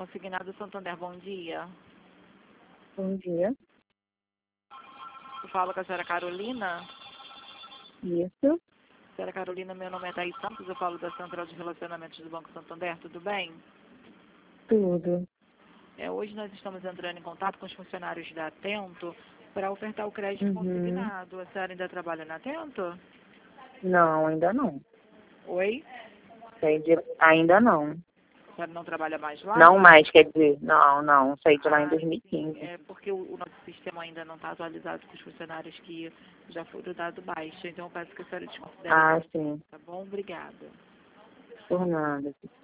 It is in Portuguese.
Consignado Santander, bom dia. Bom dia. Eu falo com a senhora Carolina. Isso. Senhora Carolina, meu nome é Thaís Santos, eu falo da Central de Relacionamentos do Banco Santander, tudo bem? Tudo. Hoje nós estamos entrando em contato com os funcionários da Atento para ofertar o crédito Uhum. consignado. A senhora ainda trabalha na Atento? Não, ainda não. Oi? Ainda não. A senhora não trabalha mais lá? Não mais, quer dizer, não. Saí de lá em Sim. 2015. É porque o nosso sistema ainda não está atualizado com os funcionários que já foram dado baixa. Então eu peço que a senhora desconsidere. Sim. Tá bom? Obrigada. Por nada.